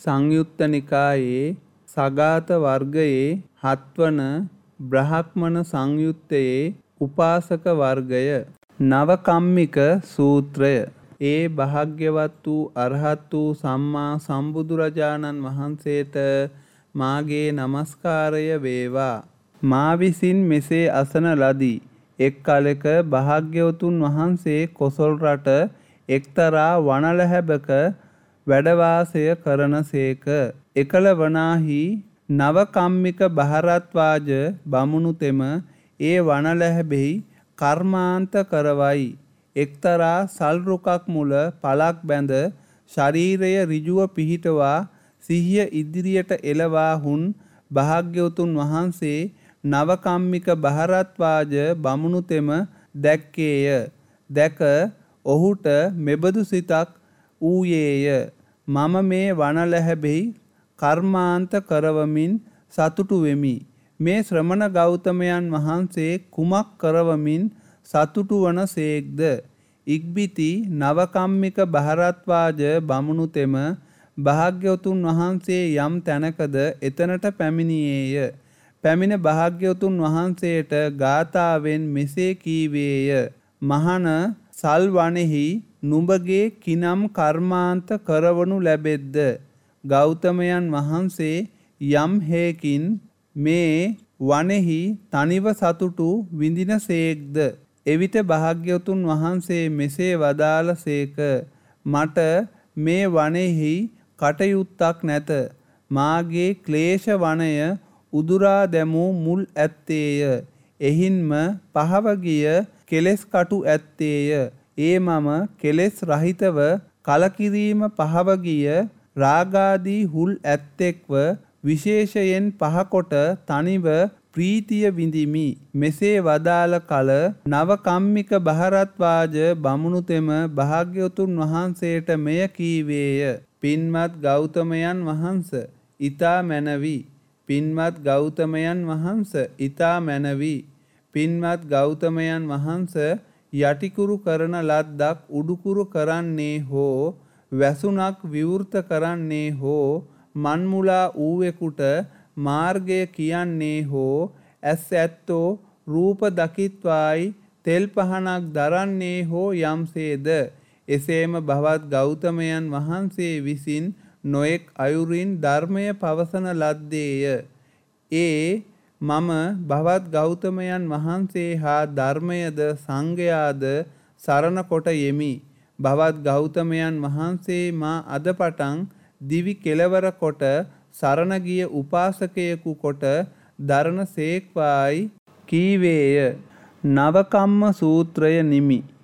සංයුත්ත නිකායේ සගාත වර්ගයේ 7 වන බ්‍රහ්මණ සංයුත්තයේ උපාසක වර්ගය නවකම්මික සූත්‍රය. ඒ භාග්‍යවත් වූ අරහත් වූ සම්මා සම්බුදුරජාණන් වහන්සේට මාගේ නමස්කාරය වේවා. මා විසින් මෙසේ අසන ලදී. එක් කලෙක භාග්‍යවතුන් වහන්සේ කොසල් රට එක්තරා වනලැහැබක වැඩවාසය කරනසේක. එකල වනාහි නවකම්මික බහරත්වාජ බමුණු තෙම ඒ වනලැහැබෙහි කර්මාන්ත කරවයි. එක්තරා සල් රුකක් මුල පලක් බැඳ ශරීරය ඍජුව පිහිටවා සිහිය ඉදිරියට එළවාහුන් භාග්‍යවතුන් වහන්සේ නවකම්මික බහරත්වාජ බමුණු තෙම දැක්කේය. දැක ඔහුට මෙබඳු සිතක් ඌයේය. මම මේ වනලැහැබෙහි කර්මාන්ත කරවමින් සතුටු වෙමි. මේ ශ්‍රමණ ගෞතමයන් වහන්සේ කුමක් කරවමින් සතුටු වන සේක්ද? ඉක්බිති නවකම්මික බහරත්වාජ බමුණු තෙම භාග්‍යවතුන් වහන්සේ යම් තැනකද එතනට පැමිණියේය. පැමිණ භාග්‍යවතුන් වහන්සේට ගාථාවෙන් මෙසේ කීවේය. මහණ සල් වනෙහි නුඹගේ කිනම් කර්මාන්ත කරවනු ලැබෙද්ද? ගෞතමයන් වහන්සේ යම් හේකින් මේ වනෙහි තනිව සතුටු විඳින සේක්ද? එවිට භාග්‍යවතුන් වහන්සේ මෙසේ වදාළ සේක. මට මේ වනෙහි කටයුත්තක් නැත. මාගේ ක්ලේශ වනය උදුරා දැමූ මුල් ඇත්තේය. එහින්ම පහව ගිය කෙලෙස් කටු ඇත්තේය. ඒ මම කෙලෙස් රහිතව කලකිරීම පහව ගිය රාගාදී හුල් ඇත්තෙක්ව විශේෂයෙන් පහකොට තනිව ප්‍රීතිය විඳිමි. මෙසේ වදාළ කල නවකම්මික බහරත්වාජ බමුණු තෙම භාග්‍යවතුන් වහන්සේට මෙය කීවේය. පින්වත් ගෞතමයන් වහන්ස ඊතා මැනවි. පින්වත් ගෞතමයන් වහන්ස ඊතා මැනවි. පින්වත් ගෞතමයන් වහන්ස යටිකුරු කරන ලද්දක් උඩුකුරු කරන්නේ හෝ වැසුණක් විවෘත කරන්නේ හෝ මන්මුලා ඌවෙකුට මාර්ගය කියන්නේ හෝ ඇස් ඇත්තෝ රූප දකිත්වායි තෙල් පහනක් දරන්නේ හෝ යම්සේද එසේම භවත් ගෞතමයන් වහන්සේ විසින් නොඑක් අයුරින් ධර්මය පවසන ලද්දේය. ඒ මම භවත් ගෞතමයන් වහන්සේ හා ධර්මයද සංඝයාද සරණ කොට යෙමි. භවත් ගෞතමයන් වහන්සේ මා අද පටන් දිවි කෙලවර කොට සරණ ගිය උපාසකයෙකු කොට දරණ සේක්වායි කීවේය. නවකම්ම සූත්‍රය නිමි.